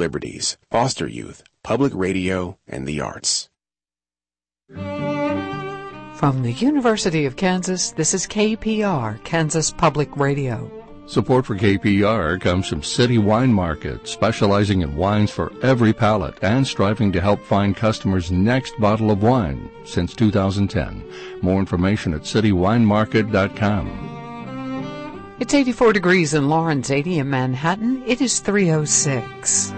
liberties, foster youth, public radio, and the arts. From the University of Kansas, this is KPR, Kansas Public Radio. Support for KPR comes from City Wine Market, specializing in wines for every palate and striving to help find customers' next bottle of wine since 2010. More information at citywinemarket.com. It's 84 degrees in Lawrence, 80 in Manhattan. It is 3:06.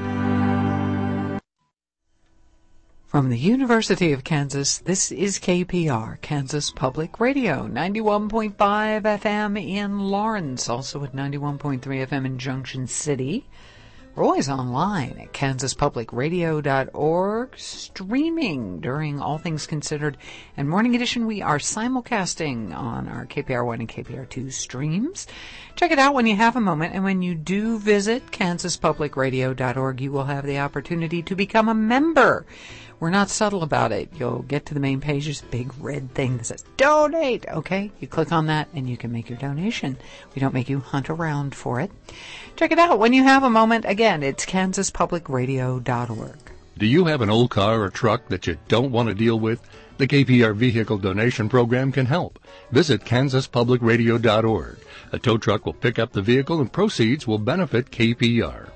From the University of Kansas, this is KPR, Kansas Public Radio, 91.5 FM in Lawrence, also at 91.3 FM in Junction City. We're always online at kansaspublicradio.org, streaming during All Things Considered. And Morning Edition, we are simulcasting on our KPR1 and KPR2 streams. Check it out when you have a moment. And when you do visit kansaspublicradio.org, you will have the opportunity to become a member. We're not subtle about it. You'll get to the main page. There's a big red thing that says donate. Okay, you click on that and you can make your donation. We don't make you hunt around for it. Check it out when you have a moment. Again, it's kansaspublicradio.org. Do you have an old car or truck that you don't want to deal with? The KPR Vehicle Donation Program can help. Visit kansaspublicradio.org. A tow truck will pick up the vehicle and proceeds will benefit KPR.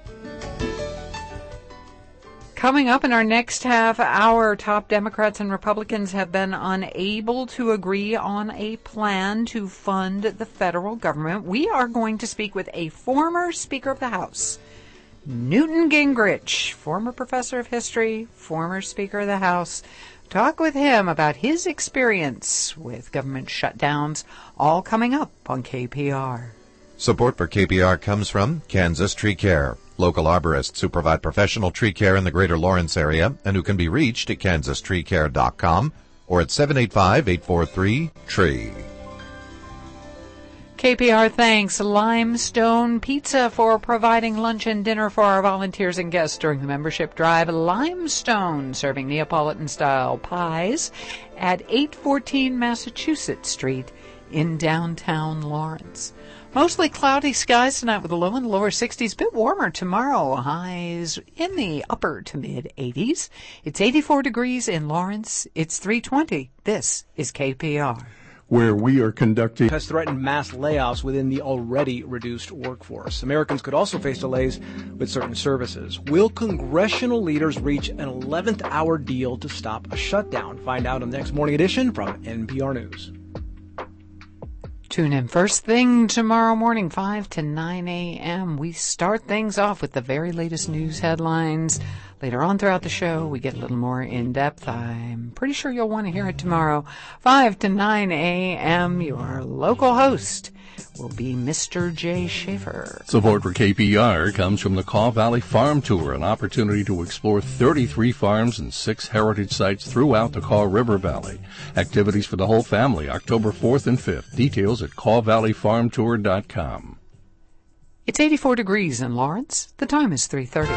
Coming up in our next half hour, top Democrats and Republicans have been unable to agree on a plan to fund the federal government. We are going to speak with a former Speaker of the House, Newton Gingrich, former professor of history, former Speaker of the House. Talk with him about his experience with government shutdowns, all coming up on KPR. Support for KPR comes from Kansas Tree Care, local arborists who provide professional tree care in the greater Lawrence area and who can be reached at kansastreecare.com or at 785-843-TREE. KPR thanks Limestone Pizza for providing lunch and dinner for our volunteers and guests during the membership drive. Limestone, serving Neapolitan-style pies at 814 Massachusetts Street in downtown Lawrence. Mostly cloudy skies tonight with a low in the lower 60s. A bit warmer tomorrow. Highs in the upper to mid 80s. It's 84 degrees in Lawrence. It's 3:20. This is KPR. Where we are conducting has threatened mass layoffs within the already reduced workforce. Americans could also face delays with certain services. Will congressional leaders reach an 11th hour deal to stop a shutdown? Find out on the next Morning Edition from NPR News. Tune in first thing tomorrow morning, 5 to 9 a.m. We start things off with the very latest news headlines. Later on throughout the show, we get a little more in-depth. I'm pretty sure you'll want to hear it tomorrow. 5 to 9 a.m., your local host will be Mr. Jay Schaefer. Support for KPR comes from the Kaw Valley Farm Tour, an opportunity to explore 33 farms and 6 heritage sites throughout the Kaw River Valley. Activities for the whole family, October 4th and 5th. Details at kawvalleyfarmtour.com. It's 84 degrees in Lawrence. The time is 3:30.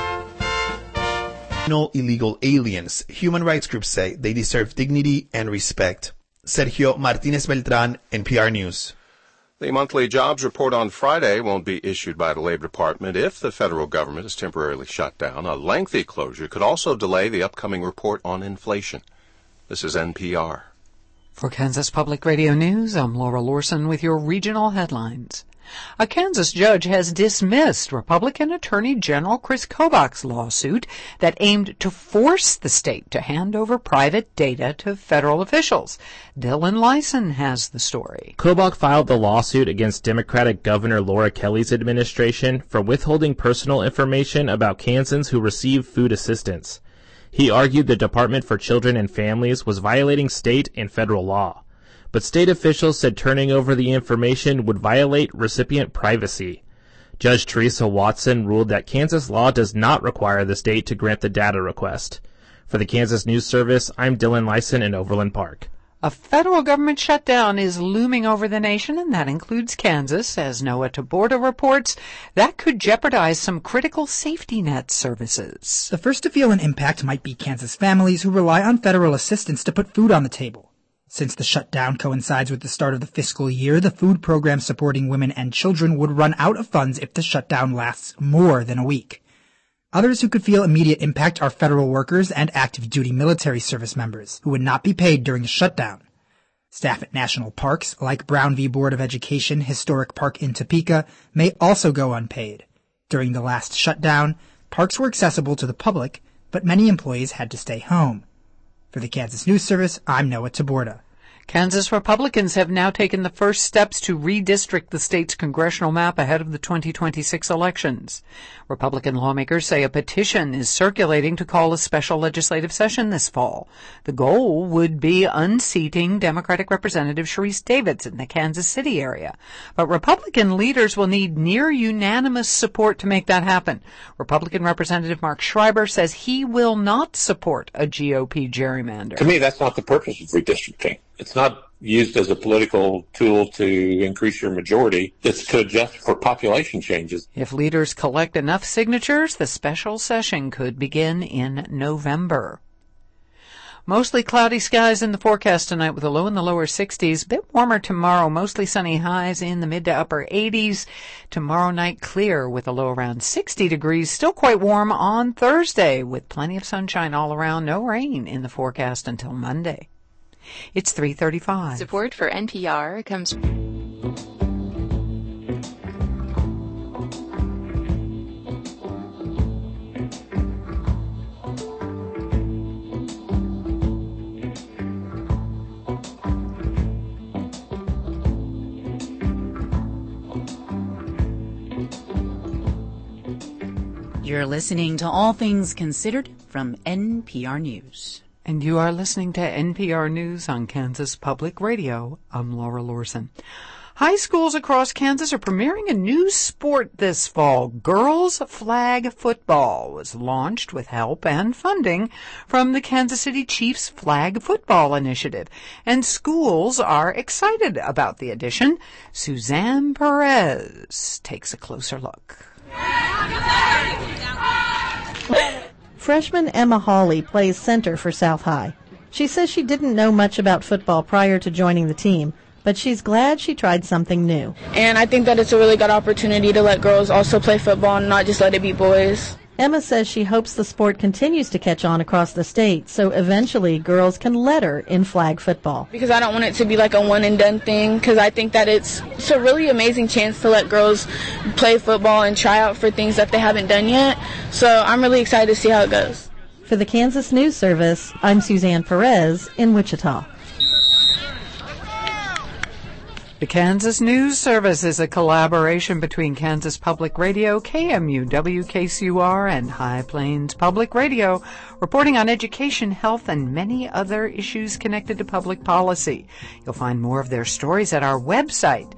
No illegal aliens. Human rights groups say they deserve dignity and respect. Sergio Martinez Beltran, NPR News. The monthly jobs report on Friday won't be issued by the Labor Department if the federal government is temporarily shut down. A lengthy closure could also delay the upcoming report on inflation. This is NPR. For Kansas Public Radio News, I'm Laura Lorson with your regional headlines. A Kansas judge has dismissed Republican Attorney General Chris Kobach's lawsuit that aimed to force the state to hand over private data to federal officials. Dylan Lyson has the story. Kobach filed the lawsuit against Democratic Governor Laura Kelly's administration for withholding personal information about Kansans who receive food assistance. He argued the Department for Children and Families was violating state and federal law. But state officials said turning over the information would violate recipient privacy. Judge Teresa Watson ruled that Kansas law does not require the state to grant the data request. For the Kansas News Service, I'm Dylan Lyson in Overland Park. A federal government shutdown is looming over the nation, and that includes Kansas. As Noah Taborda reports, that could jeopardize some critical safety net services. The first to feel an impact might be Kansas families who rely on federal assistance to put food on the table. Since the shutdown coincides with the start of the fiscal year, the food program supporting women and children would run out of funds if the shutdown lasts more than a week. Others who could feel immediate impact are federal workers and active duty military service members who would not be paid during the shutdown. Staff at national parks, like Brown v. Board of Education Historic Park in Topeka, may also go unpaid. During the last shutdown, parks were accessible to the public, but many employees had to stay home. For the Kansas News Service, I'm Noah Taborda. Kansas Republicans have now taken the first steps to redistrict the state's congressional map ahead of the 2026 elections. Republican lawmakers say a petition is circulating to call a special legislative session this fall. The goal would be unseating Democratic Representative Sharice Davids in the Kansas City area. But Republican leaders will need near unanimous support to make that happen. Republican Representative Mark Schreiber says he will not support a GOP gerrymander. To me, that's not the purpose of redistricting. It's not used as a political tool to increase your majority. It's to adjust for population changes. If leaders collect enough signatures, the special session could begin in November. Mostly cloudy skies in the forecast tonight with a low in the lower 60s. A bit warmer tomorrow, mostly sunny highs in the mid to upper 80s. Tomorrow night clear with a low around 60 degrees. Still quite warm on Thursday with plenty of sunshine all around. No rain in the forecast until Monday. It's 3:35. Support for NPR comes. You're listening to All Things Considered from NPR News. And you are listening to NPR News on Kansas Public Radio. I'm Laura Lorson. High schools across Kansas are premiering a new sport this fall. Girls Flag Football was launched with help and funding from the Kansas City Chiefs Flag Football Initiative. And schools are excited about the addition. Suzanne Perez takes a closer look. Freshman Emma Hawley plays center for South High. She says she didn't know much about football prior to joining the team, but she's glad she tried something new. And I think that it's a really good opportunity to let girls also play football and not just let it be boys. Emma says she hopes the sport continues to catch on across the state, so eventually girls can letter in flag football. Because I don't want it to be like a one-and-done thing, because I think that it's a really amazing chance to let girls play football and try out for things that they haven't done yet. So I'm really excited to see how it goes. For the Kansas News Service, I'm Suzanne Perez in Wichita. The Kansas News Service is a collaboration between Kansas Public Radio, KMU, WKCUR, and High Plains Public Radio, reporting on education, health, and many other issues connected to public policy. You'll find more of their stories at our website,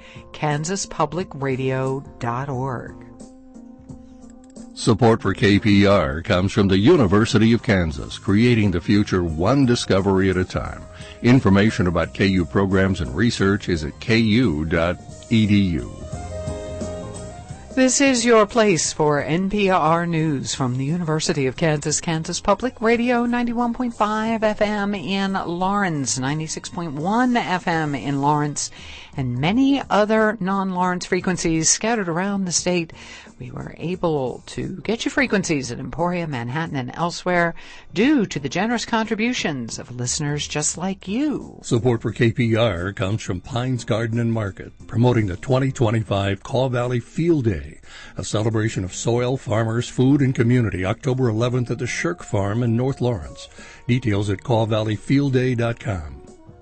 kansaspublicradio.org. Support for KPR comes from the University of Kansas, creating the future one discovery at a time. Information about KU programs and research is at ku.edu. This is your place for NPR News from the University of Kansas, Kansas Public Radio, 91.5 FM in Lawrence, 96.1 FM in Lawrence, and many other non-Lawrence frequencies scattered around the state. We were able to get you frequencies at Emporia, Manhattan, and elsewhere due to the generous contributions of listeners just like you. Support for KPR comes from Pines Garden and Market, promoting the 2025 Kaw Valley Field Day, a celebration of soil, farmers, food, and community, October 11th at the Shirk Farm in North Lawrence. Details at kawvalleyfieldday.com.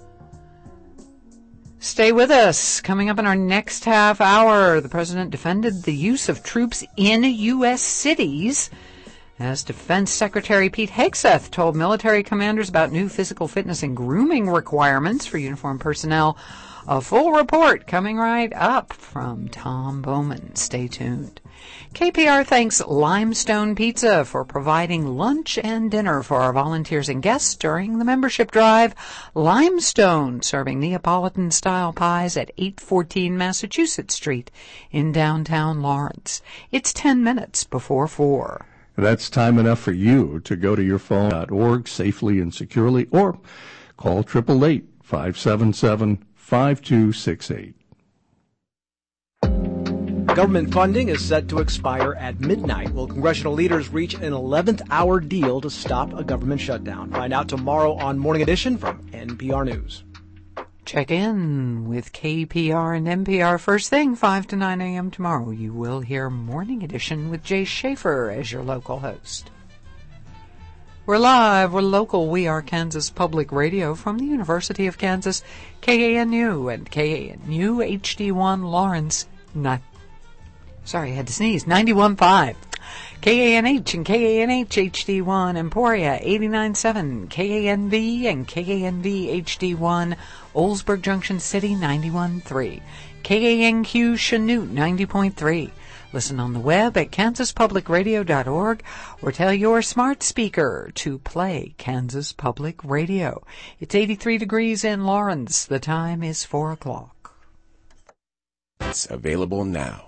Stay with us. Coming up in our next half hour, the president defended the use of troops in U.S. cities as Defense Secretary Pete Hegseth told military commanders about new physical fitness and grooming requirements for uniformed personnel. A full report coming right up from Tom Bowman. Stay tuned. KPR thanks Limestone Pizza for providing lunch and dinner for our volunteers and guests during the membership drive. Limestone, serving Neapolitan-style pies at 814 Massachusetts Street in downtown Lawrence. It's 10 minutes before 4. That's time enough for you to go to your phone.org safely and securely or call 888-577-5268. Government funding is set to expire at midnight. Will congressional leaders reach an 11th hour deal to stop a government shutdown? Find out tomorrow on Morning Edition from NPR News. Check in with KPR and NPR first thing, 5 to 9 a.m. tomorrow. You will hear Morning Edition with Jay Schaefer as your local host. We're live, we're local, we are Kansas Public Radio from the University of Kansas, KANU and KANU HD1 Lawrence, I had to sneeze, 91.5. KANH and KANH HD1 Emporia 89.7, KANV and KANV HD1 Oldsburg Junction City 91.3, KANQ Chanute 90.3. Listen on the web at kansaspublicradio.org or tell your smart speaker to play Kansas Public Radio. It's 83 degrees in Lawrence. The time is 4 o'clock. It's available now.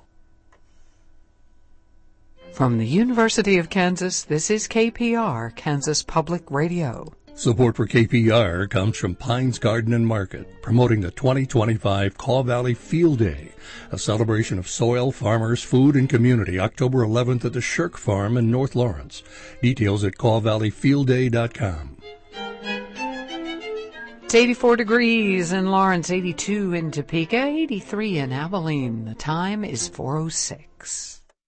From the University of Kansas, this is KPR, Kansas Public Radio. Support for KPR comes from Pines Garden and Market, promoting the 2025 Kaw Valley Field Day, a celebration of soil, farmers, food, and community, October 11th at the Shirk Farm in North Lawrence. Details at kawvalleyfieldday.com. It's 84 degrees in Lawrence, 82 in Topeka, 83 in Abilene. The time is 4:06.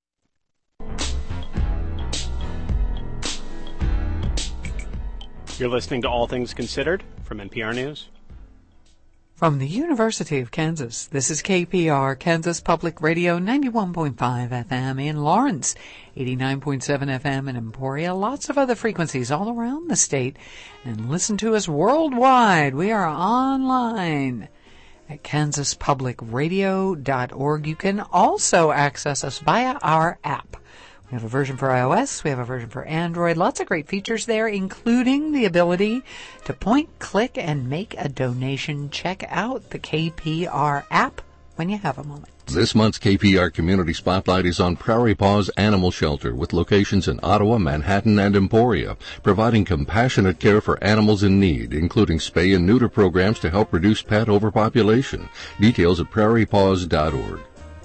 You're listening to All Things Considered from NPR News. From the University of Kansas, this is KPR, Kansas Public Radio, 91.5 FM in Lawrence, 89.7 FM in Emporia, lots of other frequencies all around the state, and listen to us worldwide. We are online at kansaspublicradio.org. You can also access us via our app. We have a version for iOS, we have a version for Android, lots of great features there, including the ability to point, click, and make a donation. Check out the KPR app when you have a moment. This month's KPR Community Spotlight is on Prairie Paws Animal Shelter, with locations in Ottawa, Manhattan, and Emporia, providing compassionate care for animals in need, including spay and neuter programs to help reduce pet overpopulation. Details at prairiepaws.org.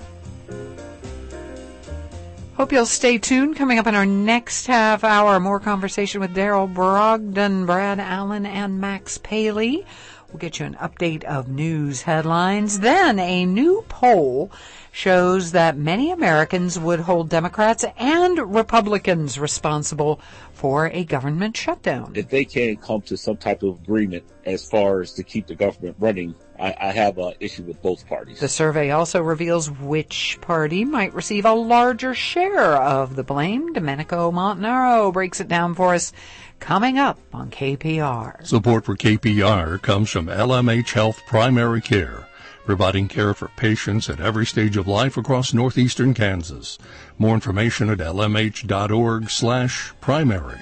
Hope you'll stay tuned. Coming up in our next half hour, more conversation with Daryl Brogdon, Brad Allen, and Max Paley. We'll get you an update of news headlines. Then a new poll shows that many Americans would hold Democrats and Republicans responsible for a government shutdown. If they can't come to some type of agreement as far as to keep the government running, I have an issue with both parties. The survey also reveals which party might receive a larger share of the blame. Domenico Montanaro breaks it down for us coming up on KPR. Support for KPR comes from LMH Health Primary Care, providing care for patients at every stage of life across northeastern Kansas. More information at lmh.org/primary.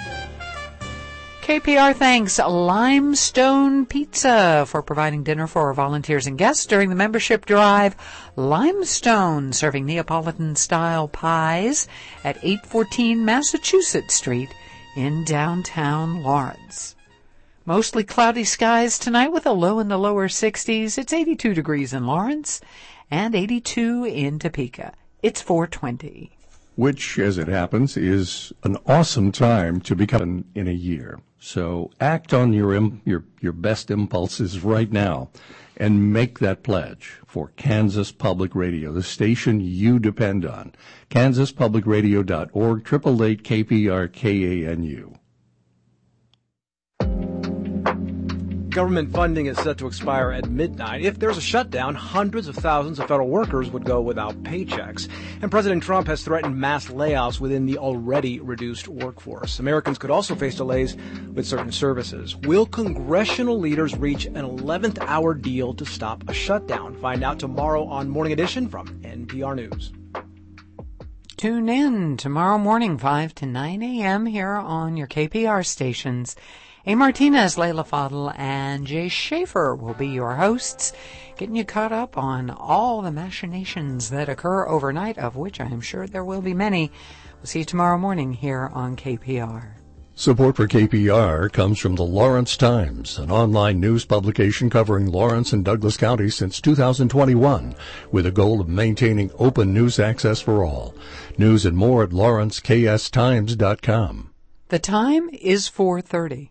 KPR thanks Limestone Pizza for providing dinner for our volunteers and guests during the membership drive. Limestone, serving Neapolitan-style pies at 814 Massachusetts Street in downtown Lawrence. Mostly cloudy skies tonight with a low in the lower 60s. It's 82 degrees in Lawrence and 82 in Topeka. It's 4:20. Which, as it happens, is an awesome time to become in a year. So act on your best impulses right now and make that pledge for Kansas Public Radio, the station you depend on. KansasPublicRadio.org, 888-KPR-KANU. Government funding is set to expire at midnight. If there's a shutdown, hundreds of thousands of federal workers would go without paychecks. And President Trump has threatened mass layoffs within the already reduced workforce. Americans could also face delays with certain services. Will congressional leaders reach an 11th hour deal to stop a shutdown? Find out tomorrow on Morning Edition from NPR News. Tune in tomorrow morning, 5 to 9 a.m. here on your KPR stations. A. Martinez, Layla Fadl, and Jay Schaefer will be your hosts, getting you caught up on all the machinations that occur overnight, of which I am sure there will be many. We'll see you tomorrow morning here on KPR. Support for KPR comes from the Lawrence Times, an online news publication covering Lawrence and Douglas counties since 2021, with a goal of maintaining open news access for all. News and more at lawrencekstimes.com. The time is 4:30.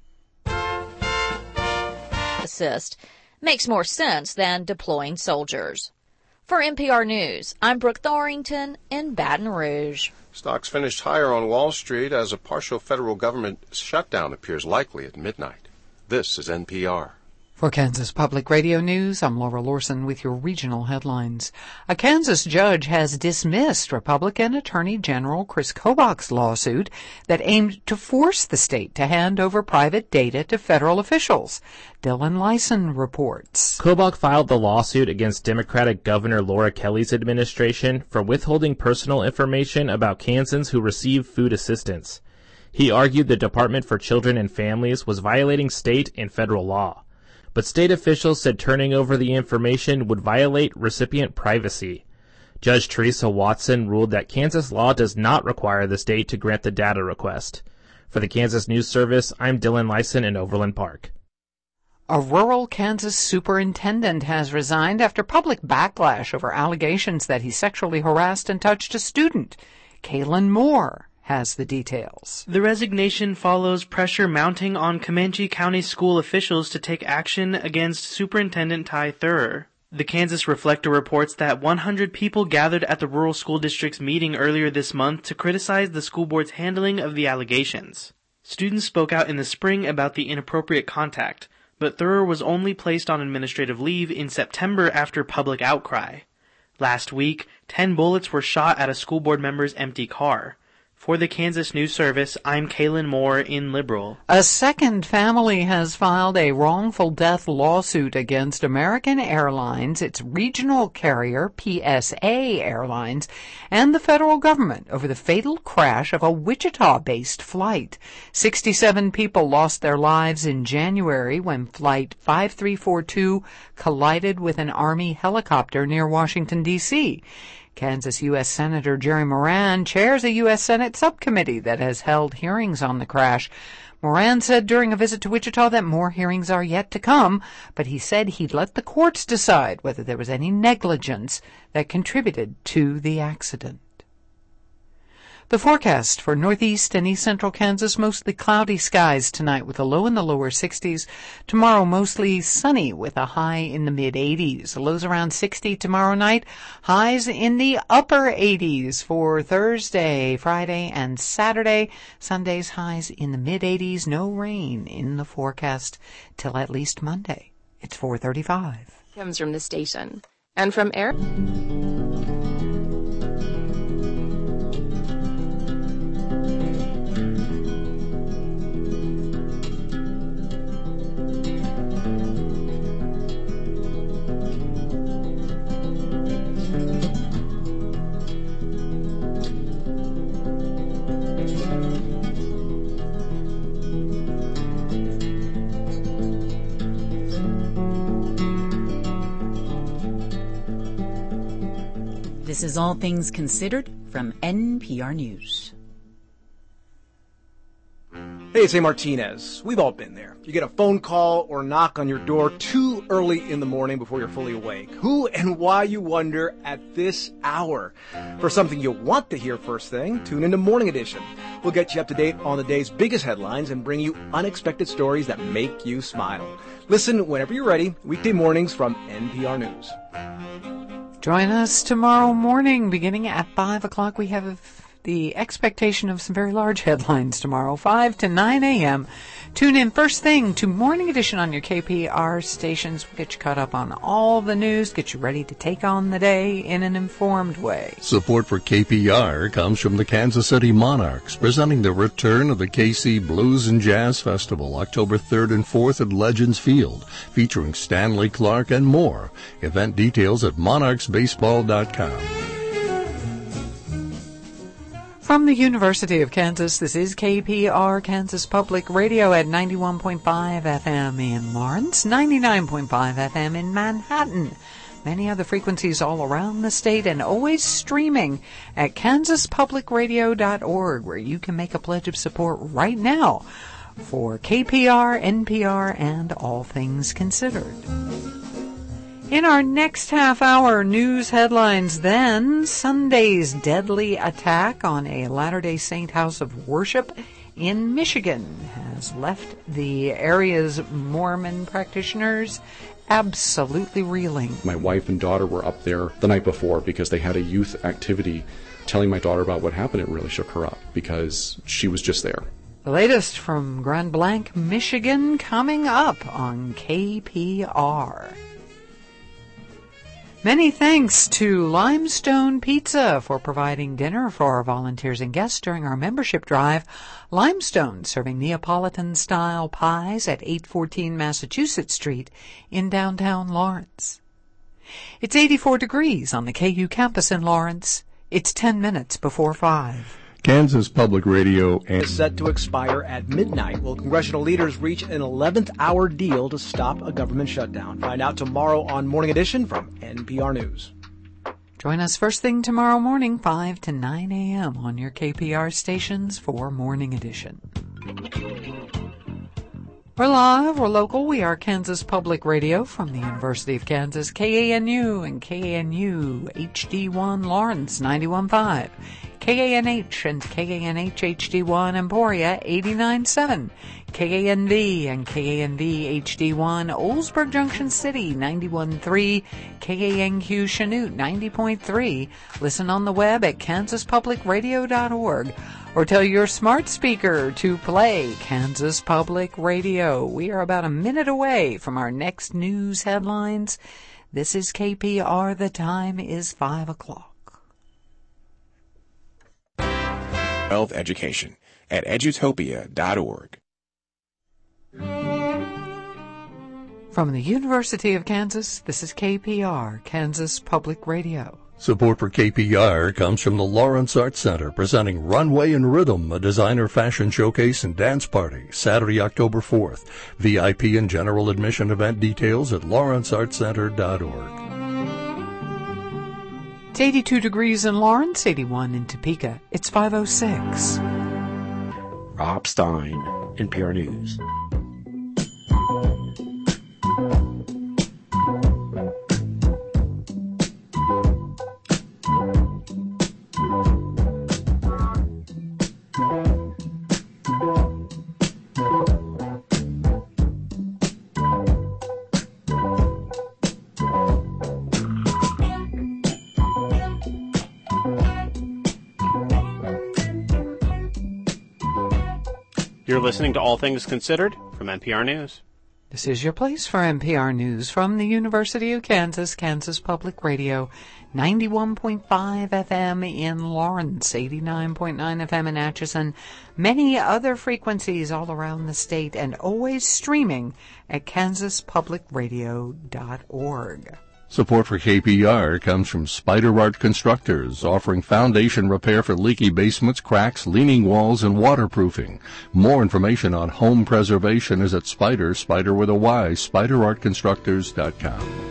Assist makes more sense than deploying soldiers. For NPR News, I'm Brooke Thorrington in Baton Rouge. Stocks finished higher on Wall Street as a partial federal government shutdown appears likely at midnight. This is NPR. For Kansas Public Radio News, I'm Laura Lorson with your regional headlines. A Kansas judge has dismissed Republican Attorney General Chris Kobach's lawsuit that aimed to force the state to hand over private data to federal officials. Dylan Lyson reports. Kobach filed the lawsuit against Democratic Governor Laura Kelly's administration for withholding personal information about Kansans who receive food assistance. He argued the Department for Children and Families was violating state and federal law. But state officials said turning over the information would violate recipient privacy. Judge Teresa Watson ruled that Kansas law does not require the state to grant the data request. For the Kansas News Service, I'm Dylan Lyson in Overland Park. A rural Kansas superintendent has resigned after public backlash over allegations that he sexually harassed and touched a student. Kaylin Moore has the details. The resignation follows pressure mounting on Comanche County school officials to take action against Superintendent Ty Thurer. The Kansas Reflector reports that 100 people gathered at the rural school district's meeting earlier this month to criticize the school board's handling of the allegations. Students spoke out in the spring about the inappropriate contact, but Thurer was only placed on administrative leave in September after public outcry. Last week, 10 bullets were shot at a school board member's empty car. For the Kansas News Service, I'm Kaylin Moore in Liberal. A second family has filed a wrongful death lawsuit against American Airlines, its regional carrier, PSA Airlines, and the federal government over the fatal crash of a Wichita-based flight. 67 people lost their lives in January when Flight 5342 collided with an Army helicopter near Washington, D.C. Kansas U.S. Senator Jerry Moran chairs a U.S. Senate subcommittee that has held hearings on the crash. Moran said during a visit to Wichita that more hearings are yet to come, but he said he'd let the courts decide whether there was any negligence that contributed to the accident. The forecast for northeast and east central Kansas, mostly cloudy skies tonight with a low in the lower 60s. Tomorrow, mostly sunny with a high in the mid-80s. Lows around 60 tomorrow night. Highs in the upper 80s for Thursday, Friday, and Saturday. Sunday's highs in the mid-80s. No rain in the forecast till at least Monday. It's 4:35. Comes from the station. And from Eric. This is All Things Considered from NPR News. Hey, it's A. Martinez. We've all been there. You get a phone call or knock on your door too early in the morning before you're fully awake. Who and why, you wonder, at this hour? For something you'll want to hear first thing, tune into Morning Edition. We'll get you up to date on the day's biggest headlines and bring you unexpected stories that make you smile. Listen whenever you're ready, weekday mornings from NPR News. Join us tomorrow morning beginning at 5 o'clock. We have the expectation of some very large headlines tomorrow, 5 to 9 a.m. Tune in first thing to Morning Edition on your KPR stations. We'll get you caught up on all the news, get you ready to take on the day in an informed way. Support for KPR comes from the Kansas City Monarchs, presenting the return of the KC Blues and Jazz Festival, October 3rd and 4th at Legends Field, featuring Stanley Clarke and more. Event details at monarchsbaseball.com. From the University of Kansas, this is KPR, Kansas Public Radio at 91.5 FM in Lawrence, 99.5 FM in Manhattan, many other frequencies all around the state, and always streaming at kansaspublicradio.org, where you can make a pledge of support right now for KPR, NPR, and All Things Considered. In our next half hour, news headlines then. Sunday's deadly attack on a Latter-day Saint house of worship in Michigan has left the area's Mormon practitioners absolutely reeling. My wife and daughter were up there the night before because they had a youth activity. Telling my daughter about what happened, it really shook her up because she was just there. The latest from Grand Blanc, Michigan, coming up on KPR. Many thanks to Limestone Pizza for providing dinner for our volunteers and guests during our membership drive. Limestone, serving Neapolitan-style pies at 814 Massachusetts Street in downtown Lawrence. It's 84 degrees on the KU campus in Lawrence. It's 10 minutes before 5. Kansas Public Radio is set to expire at midnight. Will congressional leaders reach an 11th hour deal to stop a government shutdown? Find out tomorrow on Morning Edition from NPR News. Join us first thing tomorrow morning, 5 to 9 a.m. on your KPR stations for Morning Edition. We're live, we're local, we are Kansas Public Radio from the University of Kansas, KANU and KANU HD1 Lawrence 91.5, KANH and KANH HD1 Emporia 89.7, KANV and KANV HD1 Oldsburg Junction City 91.3, KANQ Chanute 90.3. Listen on the web at kansaspublicradio.org. Or tell your smart speaker to play Kansas Public Radio. We are about a minute away from our next news headlines. This is KPR. The time is 5 o'clock. Health education at edutopia.org. From the University of Kansas, this is KPR, Kansas Public Radio. Support for KPR comes from the Lawrence Arts Center, presenting Runway and Rhythm, a designer fashion showcase and dance party, Saturday, October 4th. VIP and general admission event details at lawrenceartscenter.org. It's 82 degrees in Lawrence, 81 in Topeka. It's 5:06. Rob Stein, NPR News. You're listening to All Things Considered from NPR News. This is your place for NPR News from the University of Kansas, Kansas Public Radio, 91.5 FM in Lawrence, 89.9 FM in Atchison, many other frequencies all around the state, and always streaming at kansaspublicradio.org. Support for KPR comes from Spider Art Constructors, offering foundation repair for leaky basements, cracks, leaning walls, and waterproofing. More information on home preservation is at Spider with a Y, spiderartconstructors.com.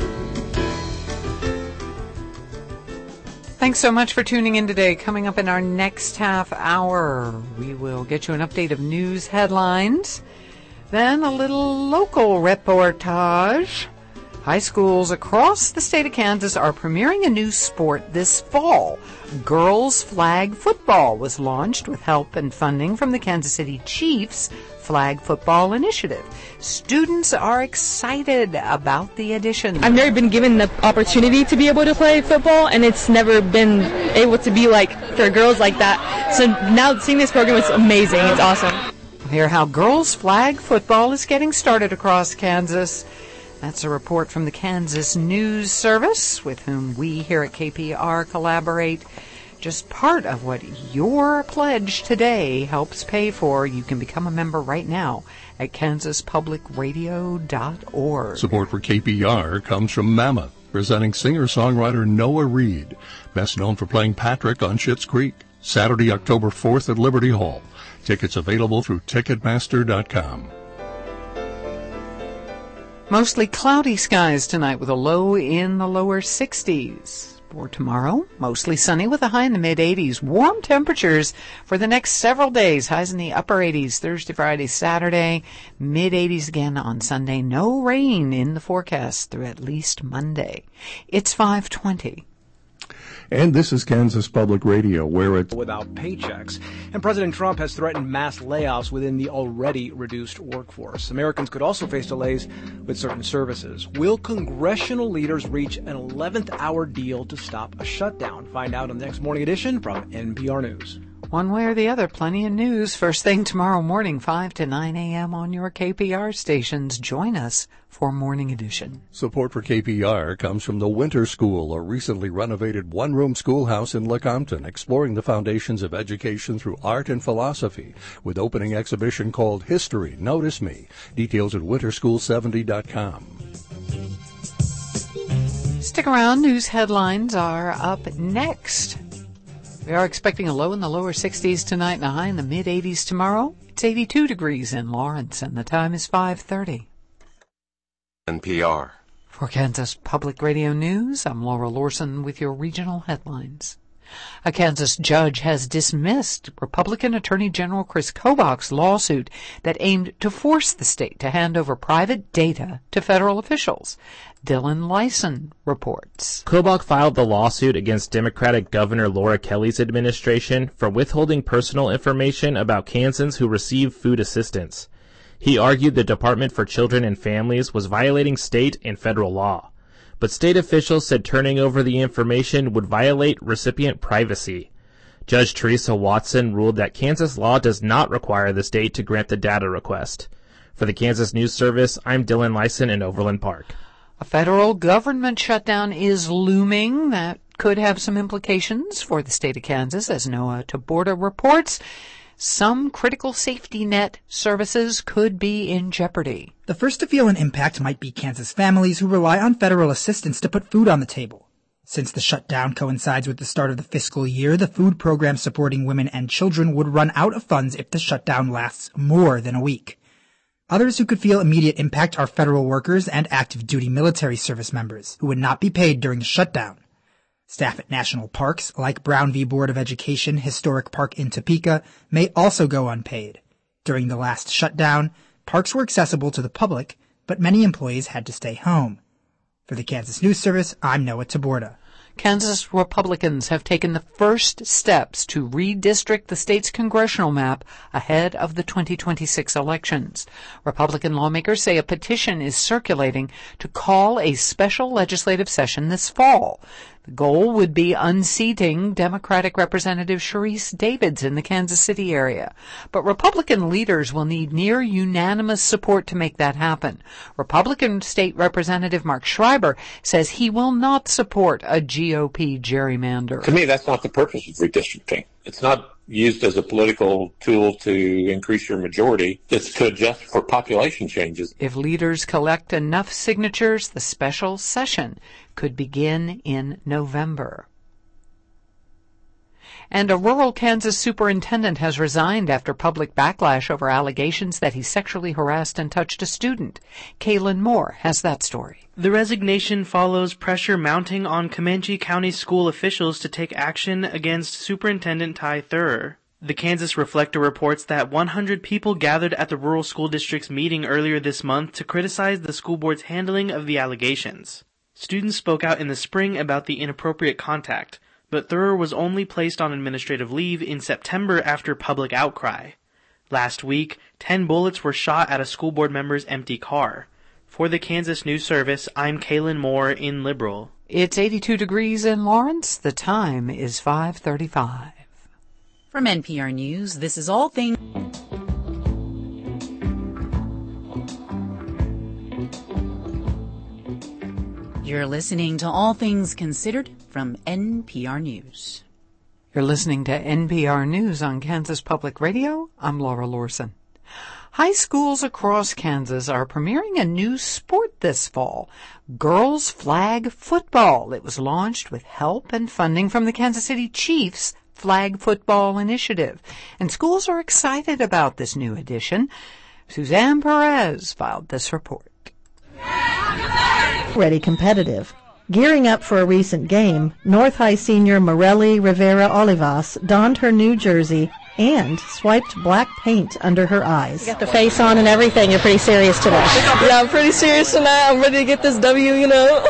Thanks so much for tuning in today. Coming up in our next half hour, we will get you an update of news headlines, then a little local reportage. High schools across the state of Kansas are premiering a new sport this fall. Girls Flag Football was launched with help and funding from the Kansas City Chiefs Flag Football Initiative. Students are excited about the addition. I've never been given the opportunity to be able to play football, and it's never been able to be like for girls like that. So now seeing this program is amazing. It's awesome. We'll hear how Girls Flag Football is getting started across Kansas. That's a report from the Kansas News Service, with whom we here at KPR collaborate. Just part of what your pledge today helps pay for. You can become a member right now at kansaspublicradio.org. Support for KPR comes from Mammoth, presenting singer-songwriter Noah Reed, best known for playing Patrick on Schitt's Creek. Saturday, October 4th at Liberty Hall. Tickets available through Ticketmaster.com. Mostly cloudy skies tonight with a low in the lower 60s. For tomorrow, mostly sunny with a high in the mid-80s. Warm temperatures for the next several days. Highs in the upper 80s Thursday, Friday, Saturday. Mid-80s again on Sunday. No rain in the forecast through at least Monday. It's 5:20. And this is Kansas Public Radio, where it's without paychecks. And President Trump has threatened mass layoffs within the already reduced workforce. Americans could also face delays with certain services. Will congressional leaders reach an 11th hour deal to stop a shutdown? Find out on the next Morning Edition from NPR News. One way or the other, plenty of news. First thing tomorrow morning, 5 to 9 a.m. on your KPR stations. Join us for Morning Edition. Support for KPR comes from the Winter School, a recently renovated one-room schoolhouse in Lecompton, exploring the foundations of education through art and philosophy, with opening exhibition called History, Notice Me. Details at winterschool70.com. Stick around. News headlines are up next. We are expecting a low in the lower 60s tonight and a high in the mid-80s tomorrow. It's 82 degrees in Lawrence, and the time is 5:30. NPR. For Kansas Public Radio News, I'm Laura Lorson with your regional headlines. A Kansas judge has dismissed Republican Attorney General Chris Kobach's lawsuit that aimed to force the state to hand over private data to federal officials. Dylan Lyson reports. Kobach filed the lawsuit against Democratic Governor Laura Kelly's administration for withholding personal information about Kansans who receive food assistance. He argued the Department for Children and Families was violating state and federal law. But state officials said turning over the information would violate recipient privacy. Judge Teresa Watson ruled that Kansas law does not require the state to grant the data request. For the Kansas News Service, I'm Dylan Lyson in Overland Park. A federal government shutdown is looming. That could have some implications for the state of Kansas, as Noah Taborda reports. Some critical safety net services could be in jeopardy. The first to feel an impact might be Kansas families who rely on federal assistance to put food on the table. Since the shutdown coincides with the start of the fiscal year, the food program supporting women and children would run out of funds if the shutdown lasts more than a week. Others who could feel immediate impact are federal workers and active duty military service members who would not be paid during the shutdown. Staff at national parks, like Brown v. Board of Education Historic Park in Topeka, may also go unpaid. During the last shutdown, parks were accessible to the public, but many employees had to stay home. For the Kansas News Service, I'm Noah Taborda. Kansas Republicans have taken the first steps to redistrict the state's congressional map ahead of the 2026 elections. Republican lawmakers say a petition is circulating to call a special legislative session this fall. The goal would be unseating Democratic Representative Sharice Davids in the Kansas City area. But Republican leaders will need near unanimous support to make that happen. Republican State Representative Mark Schreiber says he will not support a GOP gerrymander. To me, that's not the purpose of redistricting. It's not used as a political tool to increase your majority. It's to adjust for population changes. If leaders collect enough signatures, the special session could begin in November. And a rural Kansas superintendent has resigned after public backlash over allegations that he sexually harassed and touched a student. Kaylin Moore has that story. The resignation follows pressure mounting on Comanche County school officials to take action against Superintendent Ty Thurer. The Kansas Reflector reports that 100 people gathered at the rural school district's meeting earlier this month to criticize the school board's handling of the allegations. Students spoke out in the spring about the inappropriate contact, but Thurer was only placed on administrative leave in September after public outcry. Last week, 10 bullets were shot at a school board member's empty car. For the Kansas News Service, I'm Kaylin Moore in Liberal. It's 82 degrees in Lawrence. The time is 5:35. From NPR News, this is All Things. You're listening to All Things Considered from NPR News. You're listening to NPR News on Kansas Public Radio. I'm Laura Lorson. High schools across Kansas are premiering a new sport this fall, girls flag football. It was launched with help and funding from the Kansas City Chiefs Flag Football Initiative. And schools are excited about this new addition. Suzanne Perez filed this report. already competitive. Gearing up for a recent game, North High senior Morelli Rivera Olivas donned her new jersey and swiped black paint under her eyes. You got the face on and everything. You're pretty serious today. Yeah, I'm pretty serious tonight. I'm ready to get this W, you know.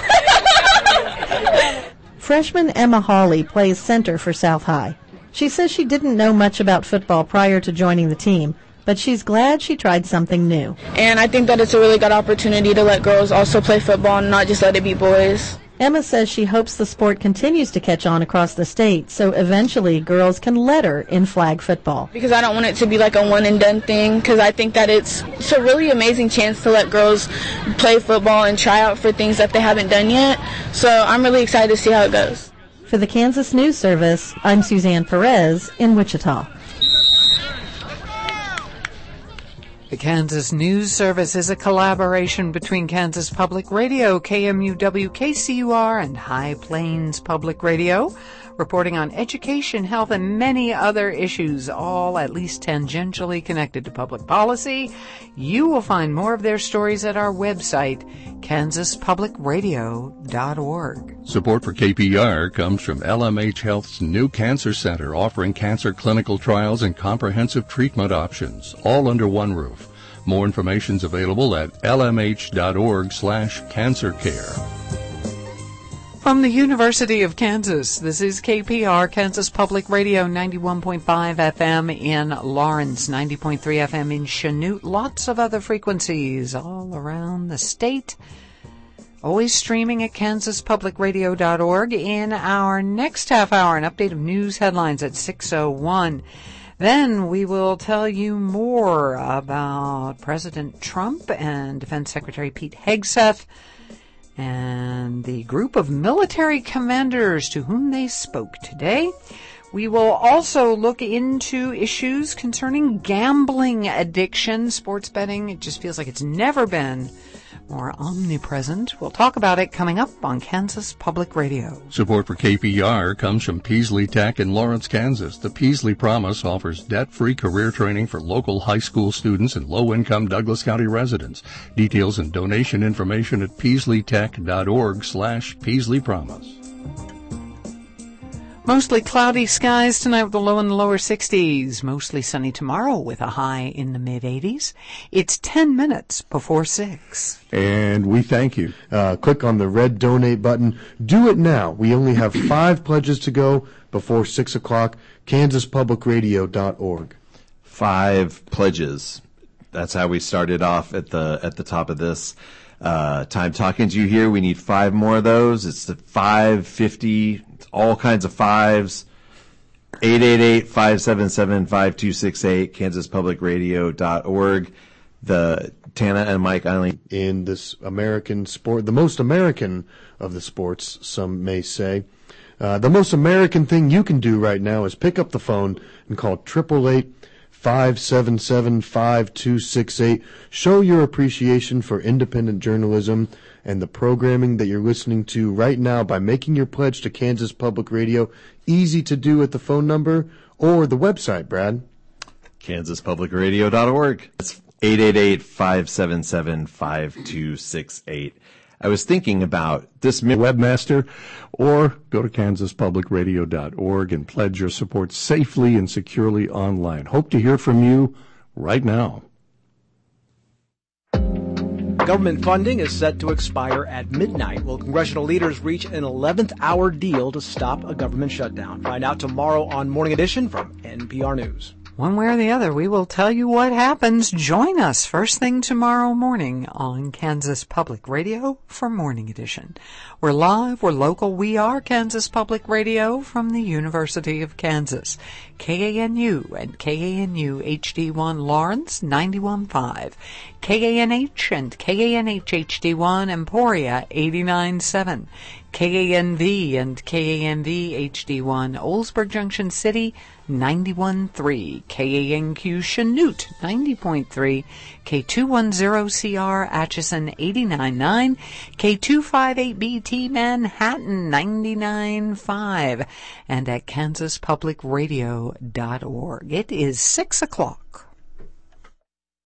Freshman Emma Hawley plays center for South High. She says she didn't know much about football prior to joining the team, but she's glad she tried something new. And I think that it's a really good opportunity to let girls also play football and not just let it be boys. Emma says she hopes the sport continues to catch on across the state, so eventually girls can letter in flag football. Because I don't want it to be like a one-and-done thing, because I think that it's a really amazing chance to let girls play football and try out for things that they haven't done yet. So I'm really excited to see how it goes. For the Kansas News Service, I'm Suzanne Perez in Wichita. The Kansas News Service is a collaboration between Kansas Public Radio, KMUW-KCUR, and High Plains Public Radio, reporting on education, health, and many other issues, all at least tangentially connected to public policy. You will find more of their stories at our website, kansaspublicradio.org. Support for KPR comes from LMH Health's new cancer center, offering cancer clinical trials and comprehensive treatment options, all under one roof. More information is available at lmh.org/cancercare. From the University of Kansas, this is KPR, Kansas Public Radio, 91.5 FM in Lawrence, 90.3 FM in Chanute, lots of other frequencies all around the state. Always streaming at kansaspublicradio.org. In our next half hour, an update of news headlines at 6:01. Then we will tell you more about President Trump and Defense Secretary Pete Hegseth and the group of military commanders to whom they spoke today. We will also look into issues concerning gambling addiction, sports betting. It just feels like it's never been more omnipresent. We'll talk about it coming up on Kansas Public Radio. Support for KPR comes from Peasley Tech in Lawrence, Kansas. The Peasley Promise offers debt-free career training for local high school students and low-income Douglas County residents. Details and donation information at peasleystech.org/Peasley Promise. Mostly cloudy skies tonight with a low in the lower 60s. Mostly sunny tomorrow with a high in the mid-80s. It's 10 minutes before 6. And we thank you. Click on the red donate button. Do it now. We only have 5 pledges to go before 6 o'clock. KansasPublicRadio.org. 5 pledges. That's how we started off at the top of this. Time talking to you here. We need 5 more of those. It's the 550. All kinds of 5s. 888-577-5268, kansaspublicradio.org. The Tana and Mike Einley. In this American sport, the most American of the sports, some may say. The most American thing you can do right now is pick up the phone and call 888-577-5268. Show your appreciation for independent journalism and the programming that you're listening to right now by making your pledge to Kansas Public Radio. Easy to do at the phone number or the website, Brad. KansasPublicRadio.org. It's 888-577-5268. I was thinking about this webmaster, or go to kansaspublicradio.org and pledge your support safely and securely online. Hope to hear from you right now. Government funding is set to expire at midnight. Will congressional leaders reach an 11th hour deal to stop a government shutdown? Find out tomorrow on Morning Edition from NPR News. One way or the other, we will tell you what happens. Join us first thing tomorrow morning on Kansas Public Radio for Morning Edition. We're live, we're local, we are Kansas Public Radio from the University of Kansas. KANU and KANU HD1 Lawrence 91.5. KANH and KANH HD1 Emporia 89.7. KANV and KANV HD1 Oldsburg Junction City 91.3, KANQ Chanute 90.3, K210CR Atchison 89.9, K258BT Manhattan 99.5, and at kansaspublicradio.org. It is 6 o'clock.